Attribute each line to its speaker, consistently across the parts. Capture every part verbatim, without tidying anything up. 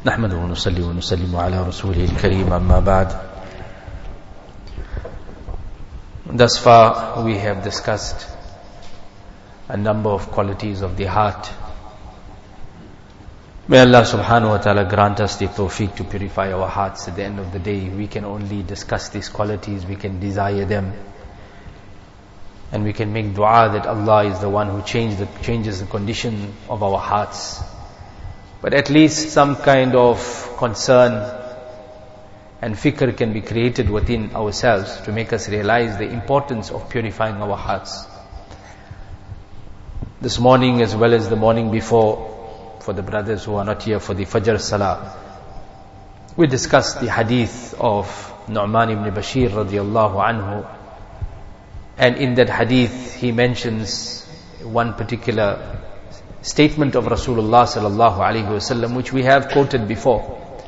Speaker 1: نحمده ونصلي ونسلم على رسوله الكريم أما بعد. Thus far we have discussed a number of qualities of the heart. May Allah subhanahu wa ta'ala grant us the tawfiq to purify our hearts. At the end of the day, we can only discuss these qualities, we can desire them, and we can make dua that Allah is the one who change the, changes the condition of our hearts. But at least some kind of concern and fikr can be created within ourselves to make us realize the importance of purifying our hearts. This morning as well as the morning before, for the brothers who are not here for the Fajr Salah, we discussed the hadith of Nu'man ibn Bashir radiallahu anhu. And in that hadith he mentions one particular statement of Rasulullah sallallahu alaihi wasallam, which we have quoted before.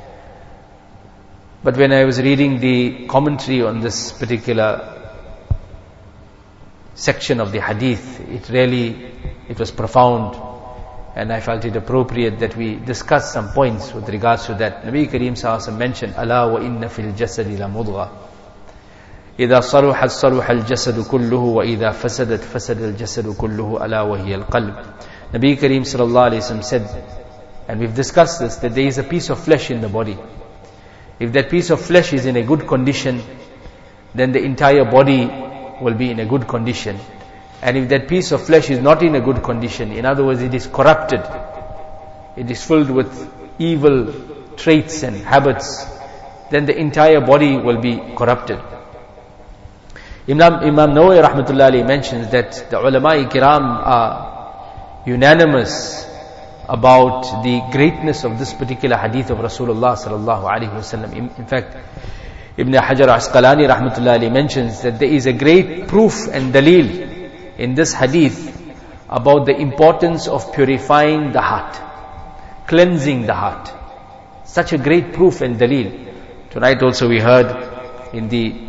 Speaker 1: But when I was reading the commentary on this particular section of the hadith, it really, it was profound, and I felt it appropriate that we discuss some points with regards to that. Nabi Kareem sallallahu alaihi wasallam mentioned, "Ala wa inna fil jasadi la mudgha. إذا صلحت صلح الجسد كله وإذا فسدت فسد الجسد كله ألا وهي القلب." Nabi Kareem sallallahu alayhi wa sallam said, and we've discussed this, that there is a piece of flesh in the body. If that piece of flesh is in a good condition, then the entire body will be in a good condition. And if that piece of flesh is not in a good condition, in other words, it is corrupted, it is filled with evil traits and habits, then the entire body will be corrupted. Imam, Imam Nawawi rahmatullahi alayhi mentions that the ulama-i kiram are unanimous about the greatness of this particular hadith of Rasulullah sallallahu alaihi wasallam. In, in fact, Ibn Hajar Asqalani rahmatullahi alayhi mentions that there is a great proof and dalil in this hadith about the importance of purifying the heart, cleansing the heart. Such a great proof and dalil. Tonight also we heard in the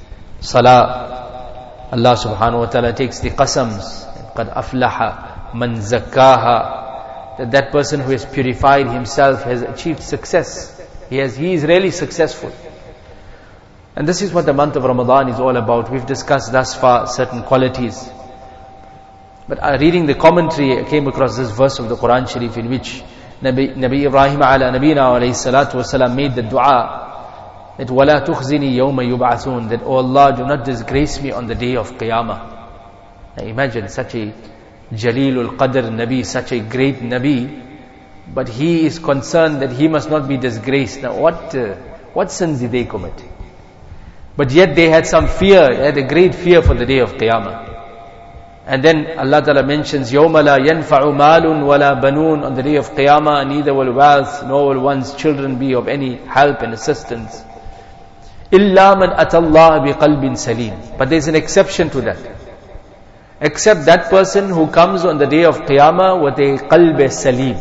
Speaker 1: Salah, Allah subhanahu wa ta'ala takes the qasams, قَدْ أَفْلَحَ مَنْ زَكَّاهَا, that that person who has purified himself has achieved success. He has, he is really successful. And this is what the month of Ramadan is all about. We've discussed thus far certain qualities. But uh, reading the commentary, I came across this verse of the Quran Sharif in which Nabi, Nabi Ibrahim ala Nabina alayhi salatu wasalam made the dua that وَلَا تُخْزِنِي يَوْمَ يُبْعَثُونَ, that, "Oh Allah, do not disgrace me on the day of Qiyamah." Now imagine such a Jalilul Qadr Nabi, such a great Nabi, but he is concerned that he must not be disgraced. Now what uh, what sins did they commit? But yet they had some fear, they had a great fear for the day of Qiyamah. And then Allah Ta'ala mentions, يَوْمَ لَا يَنْفَعُ مَالٌ وَلَا بَنُونَ, on the day of Qiyamah, neither will wealth nor will one's children be of any help and assistance. إِلَّا مَنْ أَتَى اللَّهَ بِقَلْبٍ سَلِيمٍ. But there is an exception to that. Except that person who comes on the day of Qiyamah with a qalb salim.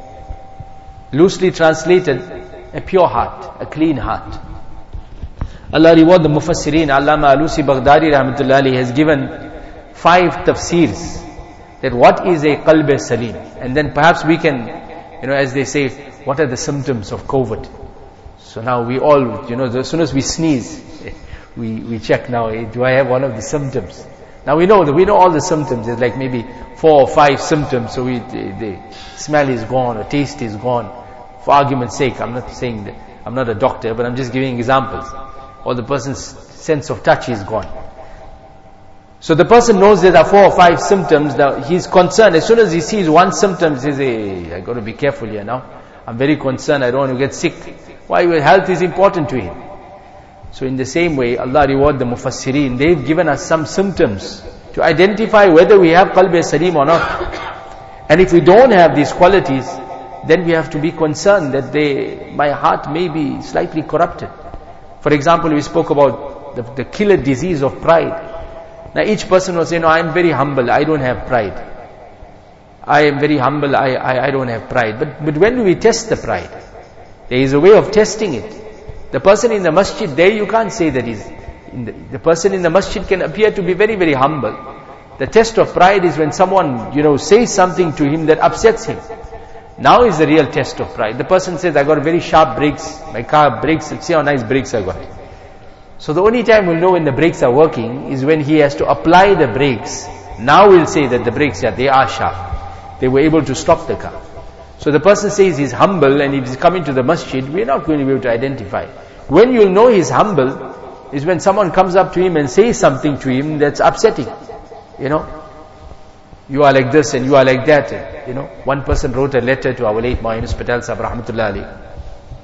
Speaker 1: Loosely translated, a pure heart, a clean heart. Allah reward the Mufassirin. Allama Alusi Baghdadi rahmatullahi has given five tafsirs that what is a qalb salim. And then perhaps we can, you know, as they say, what are the symptoms of COVID? So now we all, you know, as soon as we sneeze, we, we check now, hey, do I have one of the symptoms? Now we know that we know all the symptoms. There's like maybe four or five symptoms. So we, the, the smell is gone, or taste is gone. For argument's sake, I'm not saying that, I'm not a doctor, but I'm just giving examples. Or the person's sense of touch is gone. So the person knows there are four or five symptoms. Now he's concerned. As soon as he sees one symptom, he says, "Hey, I got to be careful here now. I'm very concerned. I don't want to get sick." Why? Well, health is important to him. So in the same way, Allah reward the Mufassirin. They've given us some symptoms to identify whether we have qalb salim or not. And if we don't have these qualities, then we have to be concerned that they, my heart may be slightly corrupted. For example, we spoke about the, the killer disease of pride. Now each person will say, "No, I'm very humble, I don't have pride. I am very humble, I, I, I don't have pride." But, but when do we test the pride? There is a way of testing it. The person in the masjid, there you can't say that he's, in the, the person in the masjid can appear to be very, very humble. The test of pride is when someone, you know, says something to him that upsets him. Now is the real test of pride. The person says, I got very sharp brakes, my car brakes, see how nice brakes I got. So the only time we'll know when the brakes are working is when he has to apply the brakes. Now we'll say that the brakes, yeah, they are sharp. They were able to stop the car. So the person says he's humble and if he's coming to the masjid, we're not going to be able to identify. When you'll know he's humble is when someone comes up to him and says something to him that's upsetting. You know, you are like this and you are like that. And, you know, one person wrote a letter to our late Ma Yunus Patel Sahib Rahmatullah Ali.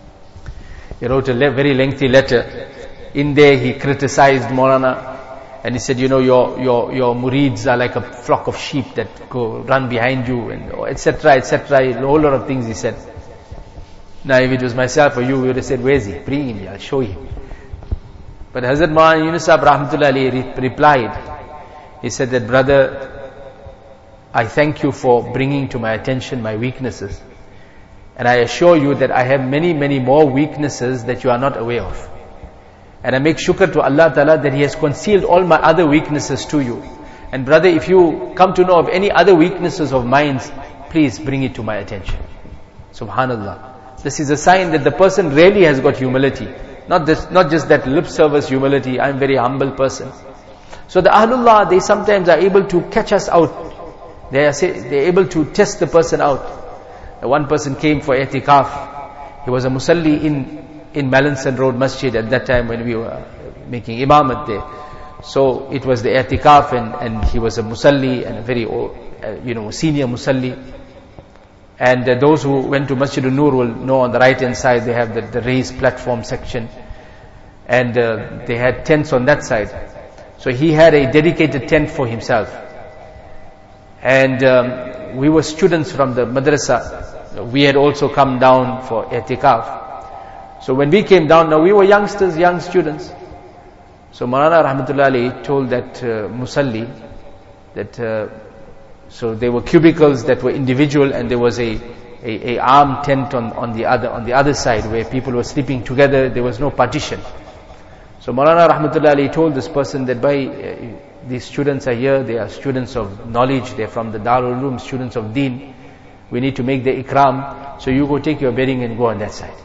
Speaker 1: He wrote a le- very lengthy letter. In there he criticized Maulana and he said, you know, your your your murids are like a flock of sheep that go run behind you and et cetera et cetera. A whole lot of things he said. Now if it was myself or you, we would have said, where is he? Bring him, I'll show him. But Hazrat Maulana Yunus Sahib Rahmatullah Ali re- replied, he said that, brother, I thank you for bringing to my attention my weaknesses. And I assure you that I have many, many more weaknesses that you are not aware of. And I make shukr to Allah Ta'ala that He has concealed all my other weaknesses to you. And brother, if you come to know of any other weaknesses of mine, please bring it to my attention. Subhanallah. This is a sign that the person really has got humility. Not this, not just that lip service humility, I'm a very humble person. So the Ahlullah, they sometimes are able to catch us out. They are say, they're able to test the person out. One person came for i'tikaf. He was a musalli in in Malinson Road Masjid at that time when we were making imamat there. So it was the i'tikaf and, and he was a musalli and a very old, uh, you know, senior musalli. And uh, those who went to Masjid al-Nur will know on the right hand side they have the, the raised platform section. And uh, they had tents on that side. So he had a dedicated tent for himself. And um, we were students from the madrasa. We had also come down for i'tikaf. So when we came down, now we were youngsters, young students. So Maulana Rahmatullah Ali told that uh, musalli that uh, so there were cubicles that were individual and there was a, a, a arm tent on, on the other on the other side where people were sleeping together. There was no partition. So Maulana Rahmatullah Ali told this person that by uh, these students are here, they are students of knowledge, they are from the Darul Uloom, students of Deen. We need to make the ikram, so you go take your bedding and go on that side.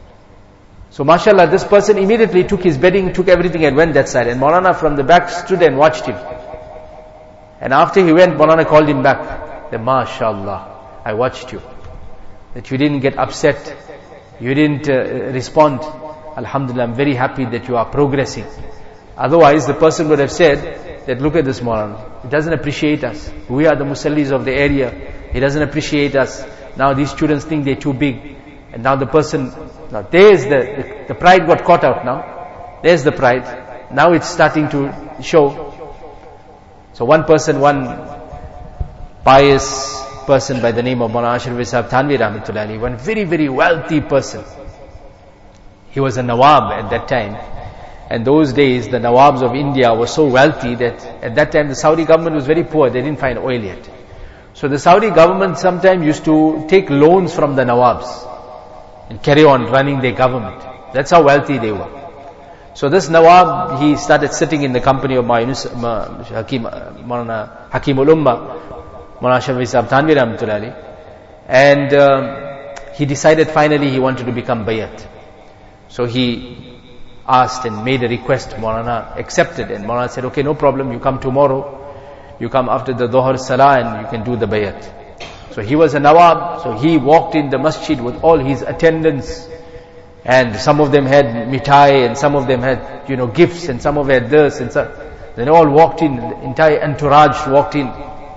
Speaker 1: So mashallah, this person immediately took his bedding, took everything and went that side. And Maulana from the back stood and watched him. And after he went, Maulana called him back. Then mashallah, I watched you. That you didn't get upset, you didn't uh, respond. Alhamdulillah, I'm very happy that you are progressing. Otherwise, the person would have said that look at this Maulana, he doesn't appreciate us. We are the musallis of the area. He doesn't appreciate us. Now these students think they're too big. And now the person, now there's the, the, the pride got caught out now. There's the pride. Now it's starting to show. So one person, one pious person by the name of Maulana Ashraf Sahib Thanvi Rahmatullah Ali, one very, very wealthy person. He was a Nawab at that time. And those days, the Nawabs of India were so wealthy that at that time the Saudi government was very poor. They didn't find oil yet. So the Saudi government sometimes used to take loans from the Nawabs and carry on running their government. That's how wealthy they were. So this Nawab, he started sitting in the company of Maulana Hakim, Maulana Hakim ul-Ummah, Maulana Shafi Sahib Thanvi Rahmatullah Ali. And um, he decided finally he wanted to become Bayat. So he asked and made a request. Maulana accepted, and Maulana said, okay, no problem, you come tomorrow. You come after the Dhuhr Salah and you can do the Bayat. So he was a Nawab, so he walked in the masjid with all his attendants. And some of them had mitai, and some of them had, you know, gifts, and some of them had this, and so. They all walked in, the entire entourage walked in.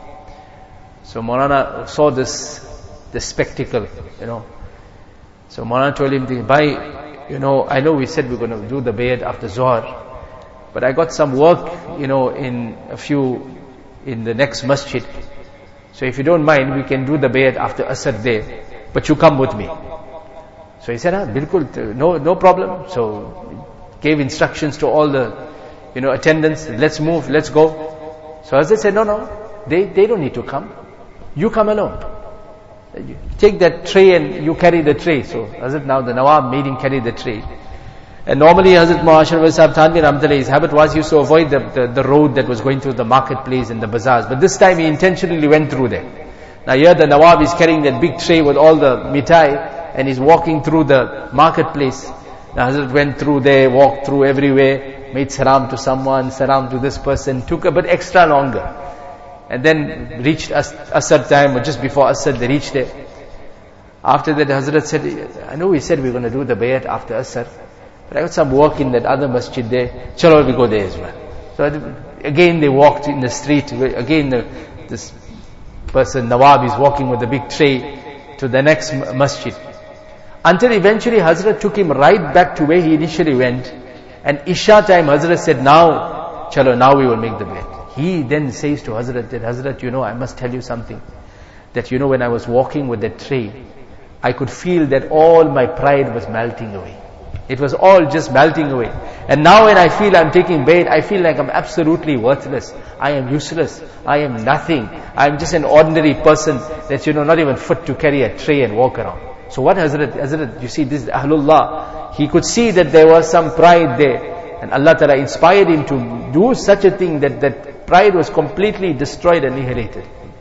Speaker 1: So Maulana saw this, this spectacle, you know. So Maulana told him, bhai, you know, I know we said we're going to do the Bayat after Zohar, but I got some work, you know, in a few, in the next masjid. So if you don't mind, we can do the Bayat after Asr there, but you come with me. So he said, ah, bilkul, no, no problem. So gave instructions to all the, you know, attendants, let's move, let's go. So Hazrat said, no, no, they, they don't need to come. You come alone. Take that tray and you carry the tray. So Hazrat, now the Nawab made him carry the tray. And normally Hazrat Ashraf Sahib Thanvi Rahmatullah, his habit was he used to avoid the, the, the road that was going through the marketplace and the bazaars. But this time he intentionally went through there. Now here the Nawab is carrying that big tray with all the mitai and he's walking through the marketplace. Now Hazrat went through there, walked through everywhere, made salam to someone, salam to this person, took a bit extra longer. And then reached As- Asr time, or just before Asr they reached there. After that Hazrat said, I know we said we we're going to do the bayat after Asr, but I got some work in that other masjid there, chalo we go there as well. So again they walked in the street, again the, this person, Nawab, is walking with a big tray to the next masjid. Until eventually Hazrat took him right back to where he initially went. And Isha time Hazrat said, now, chalo, now we will make the bayat. He then says to Hazrat that, Hazrat, you know, I must tell you something. That you know, when I was walking with that tray, I could feel that all my pride was melting away. It was all just melting away. And now when I feel I'm taking bayat, I feel like I'm absolutely worthless. I am useless. I am nothing. I am just an ordinary person that's, you know, not even fit to carry a tray and walk around. So what Hazrat, Hazrat, you see, this is Ahlullah. He could see that there was some pride there. And Allah Ta'ala inspired him to do such a thing that that pride was completely destroyed and annihilated.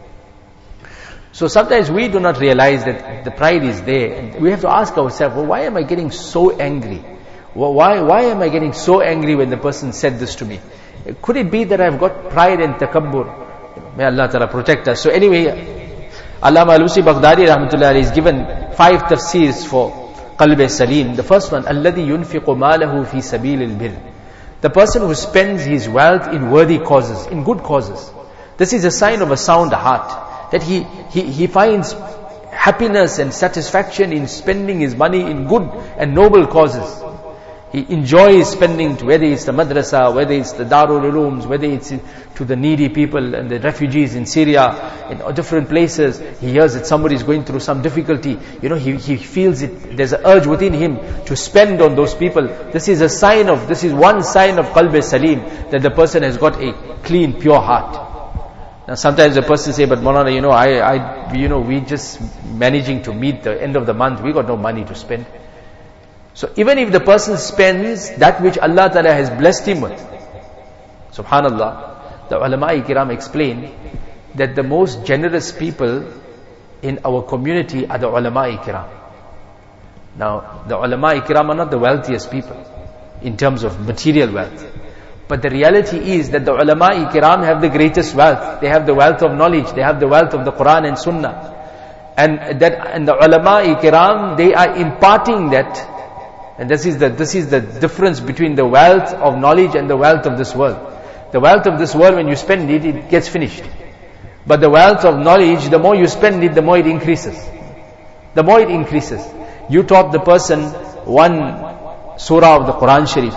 Speaker 1: So sometimes we do not realize that the pride is there. And we have to ask ourselves, well, why am I getting so angry? Well, why, why am I getting so angry when the person said this to me? Could it be that I've got pride and takabbur? May Allah Ta'ala protect us. So anyway, Allama Alusi Baghdadi Rahmatullah is given five tafsirs for Qalb Salim. The first one, Alladhi yunfiqu malahu fi sabilil bir. The person who spends his wealth in worthy causes, in good causes. This is a sign of a sound heart. That he, he, he finds happiness and satisfaction in spending his money in good and noble causes. He enjoys spending to, whether it's the madrasa, whether it's the Darul Ulooms, whether it's to the needy people and the refugees in Syria, in different places. He hears that somebody is going through some difficulty. You know, he, he feels it, there's an urge within him to spend on those people. This is a sign of, this is one sign of Qalb Salim, that the person has got a clean, pure heart. Now sometimes the person say, but Maulana, you know, I, I, you know, we just managing to meet the end of the month, we got no money to spend. So even if the person spends that which Allah Ta'ala has blessed him with, subhanallah, the ulama-i kiram explain that the most generous people in our community are the ulama-i kiram. Now, the ulama-i kiram are not the wealthiest people in terms of material wealth. But the reality is that the ulama-i kiram have the greatest wealth. They have the wealth of knowledge. They have the wealth of the Quran and Sunnah. And that, and the ulama-i kiram, they are imparting that. And this is the, this is the difference between the wealth of knowledge and the wealth of this world. The wealth of this world, when you spend it, it gets finished. But the wealth of knowledge, the more you spend it, the more it increases. The more it increases. You taught the person one surah of the Quran Sharif.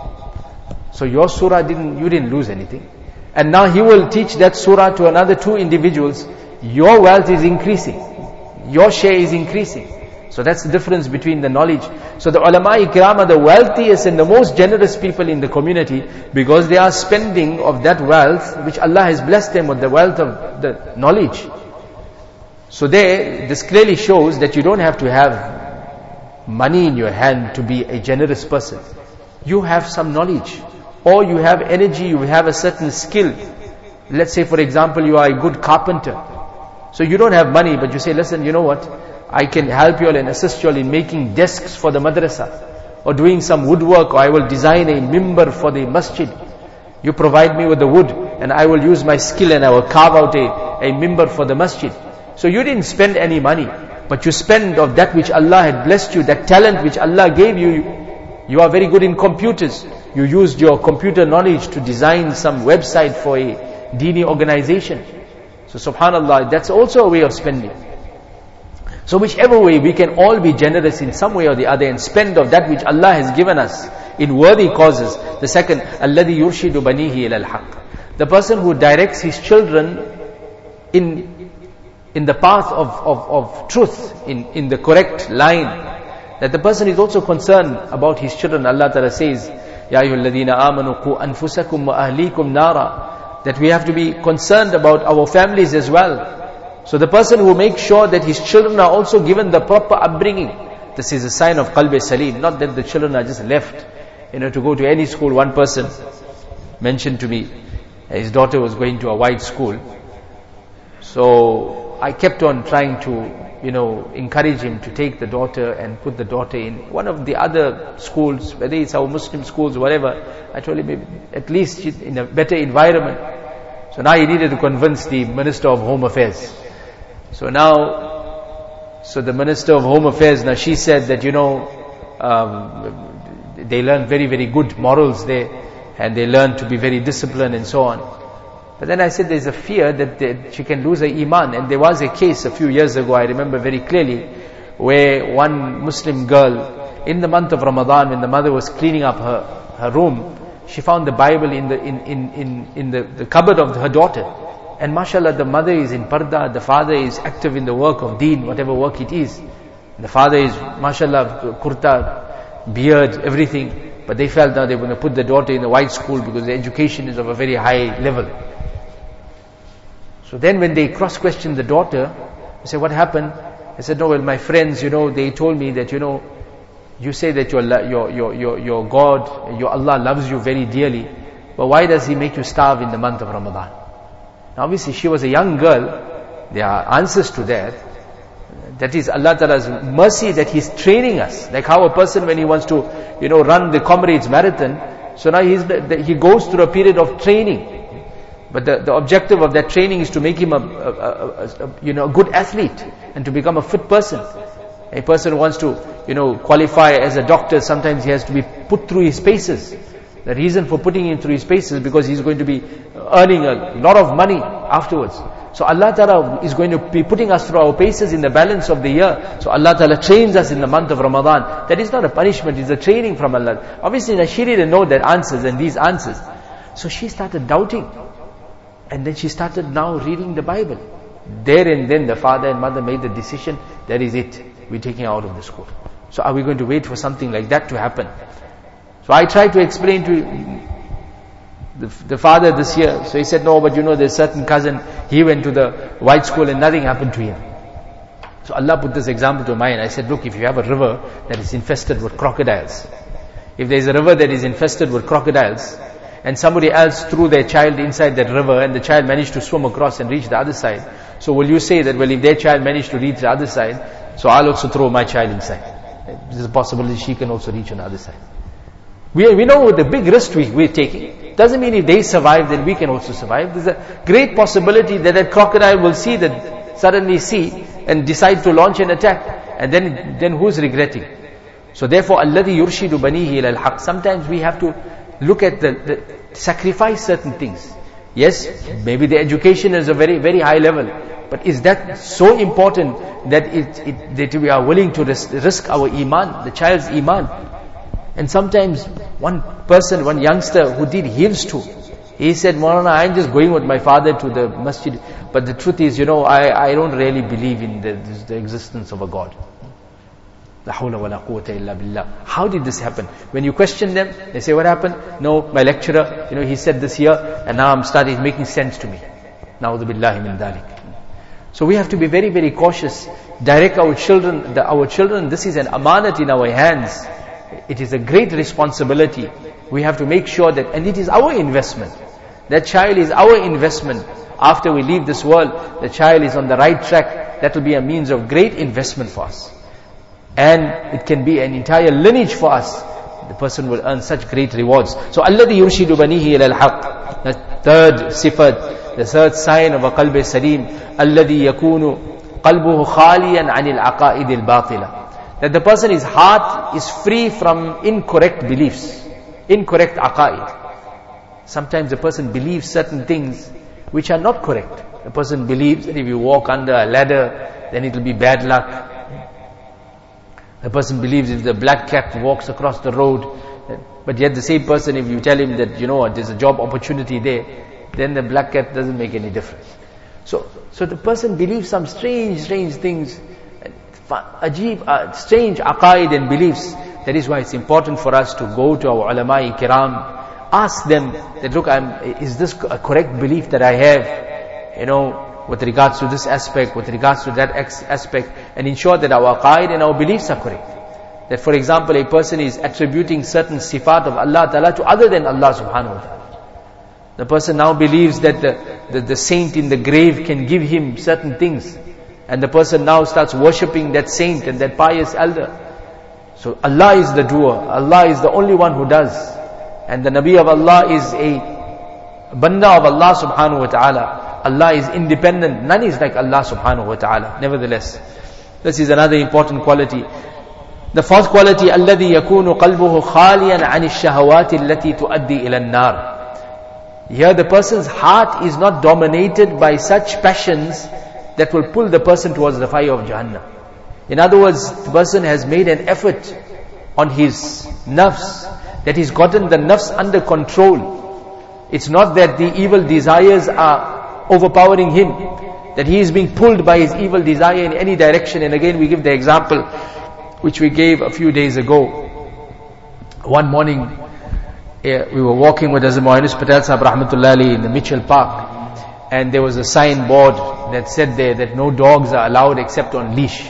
Speaker 1: So your surah didn't, you didn't lose anything. And now he will teach that surah to another two individuals. Your wealth is increasing. Your share is increasing. So that's the difference between the knowledge. So the ulama-i kiram are the wealthiest and the most generous people in the community, because they are spending of that wealth which Allah has blessed them with, the wealth of the knowledge. So there, this clearly shows that you don't have to have money in your hand to be a generous person. You have some knowledge. Or you have energy, you have a certain skill. Let's say for example, you are a good carpenter. So you don't have money, but you say, listen, you know what? I can help you all and assist you all in making desks for the madrasa. Or doing some woodwork, or I will design a mimbar for the masjid. You provide me with the wood, and I will use my skill and I will carve out a, a mimbar for the masjid. So you didn't spend any money, but you spend of that which Allah had blessed you, that talent which Allah gave you. You are very good in computers. You used your computer knowledge to design some website for a Dini organization. So subhanallah, that's also a way of spending. So whichever way, we can all be generous in some way or the other and spend of that which Allah has given us in worthy causes. The second, alladhi yurshidu banihi ila al-haq. The person who directs his children in in the path of, of, of truth, in, in the correct line. That the person is also concerned about his children. Allah Ta'ala says, Ya ayyuhalladhina amanu qu anfusakum wa ahlikum nara. That we have to be concerned about our families as well. So the person who makes sure that his children are also given the proper upbringing, this is a sign of Qalb Salim. Not that the children are just left, you know, to go to any school. One person mentioned to me, his daughter was going to a white school. So I kept on trying to, you know, encourage him to take the daughter and put the daughter in one of the other schools, whether it's our Muslim schools, whatever. I told him, at least in a better environment. So now he needed to convince the Minister of Home Affairs. So now, so the Minister of Home Affairs, now she said that, you know, um, they learn very, very good morals there, and they learn to be very disciplined and so on. But then I said there's a fear that they, she can lose her iman. And there was a case a few years ago, I remember very clearly, where one Muslim girl, in the month of Ramadan, when the mother was cleaning up her, her room, she found the Bible in the in in in, in the, the cupboard of her daughter. And mashallah, the mother is in parda, the father is active in the work of deen, whatever work it is. The father is, mashallah, kurta, beard, everything. But they felt that they were going to put the daughter in a white school because the education is of a very high level. So then when they cross-questioned the daughter, I said, what happened? I said, no, well, my friends, you know, they told me that, you know, you say that your, your, your, your, your God, your Allah loves you very dearly, but why does He make you starve in the month of Ramadan? Now obviously she was a young girl, there are answers to that. That is Allah Ta'ala's mercy that He's training us. Like how a person when he wants to, you know, run the Comrades Marathon, so now he's, he goes through a period of training. But the, the objective of that training is to make him a, a, a, a you know a good athlete and to become a fit person. A person who wants to you know qualify as a doctor, sometimes he has to be put through his paces. The reason for putting him through his paces is because he's going to be earning a lot of money afterwards. So Allah Ta'ala is going to be putting us through our paces in the balance of the year. So Allah Ta'ala trains us in the month of Ramadan. That is not a punishment, it's a training from Allah. Obviously she didn't know that answers and these answers. So she started doubting. And then she started now reading the Bible. There and then the father and mother made the decision, that is it, we're taking her out of the school. So are we going to wait for something like that to happen? So I tried to explain to the, the father this year. So he said, no, but you know there's certain cousin, he went to the white school and nothing happened to him. So Allah put this example to mind. I said, look, if you have a river that is infested with crocodiles, if there's a river that is infested with crocodiles, and somebody else threw their child inside that river and the child managed to swim across and reach the other side, so will you say that, well, if their child managed to reach the other side, so I'll also throw my child inside? There's a possibility she can also reach on the other side. We, we know the big risk we, we're taking. Doesn't mean if they survive, then we can also survive. There's a great possibility that that crocodile will see that, suddenly see, and decide to launch an attack. And then, then who's regretting? So therefore, alladhi yurshidu banihi ila al-haq. Sometimes we have to look at the, the sacrifice certain things. Yes, maybe the education is a very, very high level. But is that so important that it, it that we are willing to risk, risk our iman, the child's iman? And sometimes one person, one youngster who did hifz too, he said, Maulana, I'm just going with my father to the masjid. But the truth is, you know, I, I don't really believe in the, the existence of a God. La hawla wa la quwwata illa billah. How did this happen? When you question them, they say, what happened? No, my lecturer, you know, he said this here, and now I'm starting making sense to me. Na'udhu billahi min dhalik. So we have to be very, very cautious. Direct our children, the, our children, this is an amanat in our hands. It is a great responsibility. We have to make sure that, and it is our investment. That child is our investment. After we leave this world, the child is on the right track. That will be a means of great investment for us. And it can be an entire lineage for us. The person will earn such great rewards. So, alladhi yurshidu banihi ila al-haq. The third sifat, the third sign of a qalb salim, alladhi yakunu qalbuhu khaliyan anil aqaid al-batila. That the person's heart is free from incorrect beliefs, incorrect aqaid. Sometimes a person believes certain things which are not correct. A person believes that if you walk under a ladder, then it will be bad luck. A person believes if the black cat walks across the road, but yet the same person, if you tell him that, you know what, there's a job opportunity there, then the black cat doesn't make any difference. So, so the person believes some strange, strange things, ajib, uh, strange aqaid and beliefs. That is why it's important for us to go to our ulama-i kiram, ask them that, look, I'm, is this a correct belief that I have? You know, with regards to this aspect, with regards to that aspect, and ensure that our aqaid and our beliefs are correct. That, for example, a person is attributing certain sifat of Allah Ta'ala to other than Allah Subhanahu wa Ta'ala. The person now believes that the, the, the saint in the grave can give him certain things. And the person now starts worshipping that saint and that pious elder. So Allah is the doer. Allah is the only one who does. And the Nabi of Allah is a banda of Allah subhanahu wa ta'ala. Allah is independent. None is like Allah subhanahu wa ta'ala. Nevertheless, this is another important quality. The fourth quality, الَّذِي يَكُونُ قَلْبُهُ خَالِيًا عَنِ الشَّهَوَاتِ الَّتِي تُؤَدِّي إِلَى النَّارِ. Here the person's heart is not dominated by such passions that will pull the person towards the fire of Jahannam. In other words, the person has made an effort on his nafs, that he's gotten the nafs under control. It's not that the evil desires are overpowering him, that he is being pulled by his evil desire in any direction. And again we give the example which we gave a few days ago. One morning, uh, we were walking with Hazrat Mohanus Patel Sahab Rahmatullah Ali in the Mitchell Park, and there was a signboard that said there that no dogs are allowed except on leash.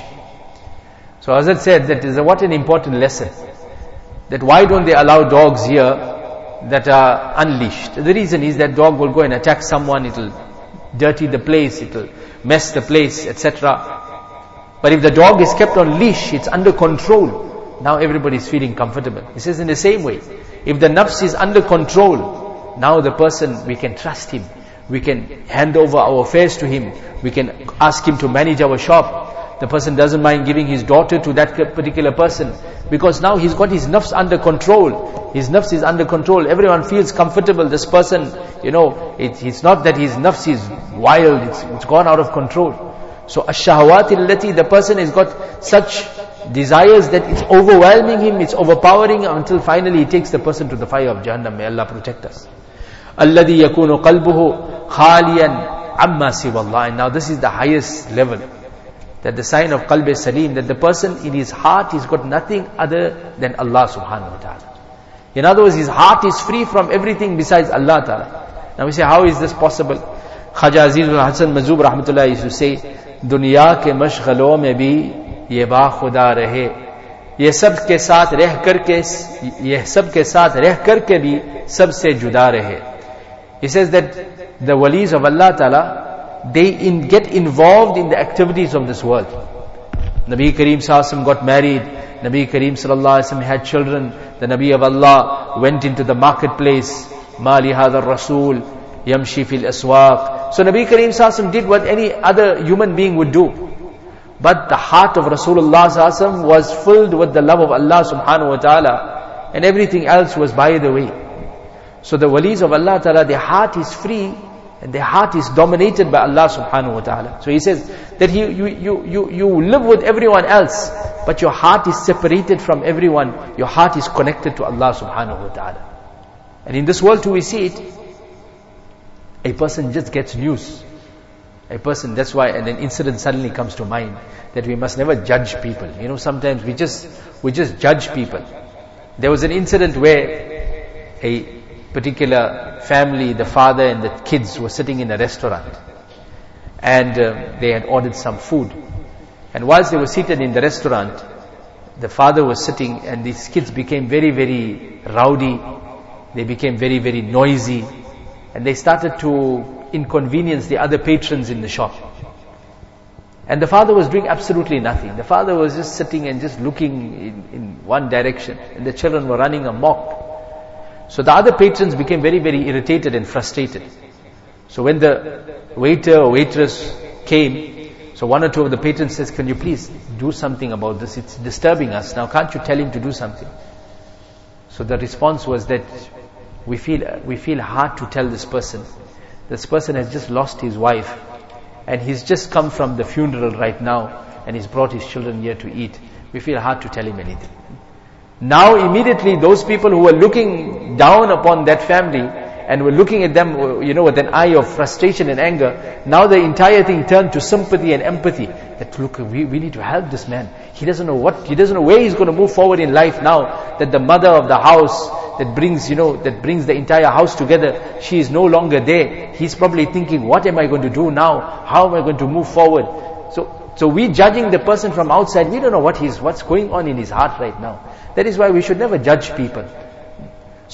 Speaker 1: So Hazrat said that is a, what an important lesson. That why don't they allow dogs here that are unleashed? The reason is that dog will go and attack someone, it will dirty the place, it will mess the place, et cetera. But if the dog is kept on leash, it's under control, now everybody is feeling comfortable. He says in the same way, if the nafs is under control, now the person, we can trust him. We can hand over our affairs to him. We can ask him to manage our shop. The person doesn't mind giving his daughter to that particular person, because now he's got his nafs under control. His nafs is under control. Everyone feels comfortable. This person, you know, it, it's not that his nafs is wild. It's, it's gone out of control. So ash-shahawat allati, the person has got such desires that it's overwhelming him, it's overpowering him, until finally he takes the person to the fire of Jahannam. May Allah protect us. الَّذِي يَكُونُ قَلْبُهُ خَالِيًا عَمَّا سِوَى اللَّهِ. And now this is the highest level, that the sign of qalb salim, that the person in his heart has got nothing other than Allah subhanahu wa ta'ala. In other words, his heart is free from everything besides Allah ta'ala. Now we say, how is this possible? Khaja Azizul Hasan Mazub Rahmatullah used to say, दुनिया के मशगलों में भी ये बाखुदा रहे, ये सब के साथ रह करके ये सब के साथ रह करके भी सबसे जुदा रहे. He says that the walis of Allah Ta'ala, they in, get involved in the activities of this world. Nabi Kareem Sallallahu Alaihi Wasallam got married. Nabi Kareem Sallallahu Alaihi Wasallam had children. The Nabi of Allah went into the marketplace. Ma li hadha ar-rasul yamshi fil aswaq. So Nabi Kareem Sallallahu Alaihi Wasallam did what any other human being would do. But the heart of Rasulullah Sallallahu Alaihi Wasallam was filled with the love of Allah Subhanahu Wa Ta'ala, and everything else was by the way. So the walis of Allah Ta'ala, their heart is free, and their heart is dominated by Allah Subhanahu Wa Ta'ala. So he says that he, you, you, you, you live with everyone else, but your heart is separated from everyone. Your heart is connected to Allah Subhanahu Wa Ta'ala. And in this world too we see it. A person just gets news. A person, that's why an incident suddenly comes to mind, that we must never judge people. You know, sometimes we just, we just judge people. There was an incident where a particular family, the father and the kids were sitting in a restaurant, and uh, they had ordered some food. And whilst they were seated in the restaurant, the father was sitting, and these kids became very, very rowdy. They became very, very noisy, and they started to inconvenience the other patrons in the shop. And the father was doing absolutely nothing. The father was just sitting and just looking in, in one direction, and the children were running amok. So the other patrons became very, very irritated and frustrated. So when the waiter or waitress came, so one or two of the patrons says, "Can you please do something about this? It's disturbing us. Now can't you tell him to do something?" So the response was that we feel we feel hard to tell this person. This person has just lost his wife, and he's just come from the funeral right now, and he's brought his children here to eat. We feel hard to tell him anything. Now immediately those people who were looking down upon that family and were looking at them, you know, with an eye of frustration and anger, now the entire thing turned to sympathy and empathy. That look, we, we need to help this man. He doesn't know what, he doesn't know where he's going to move forward in life now, that the mother of the house that brings, you know, that brings the entire house together, she is no longer there. He's probably thinking, what am I going to do now? How am I going to move forward? So, so we judging the person from outside, we don't know what he's, what's going on in his heart right now. That is why we should never judge people.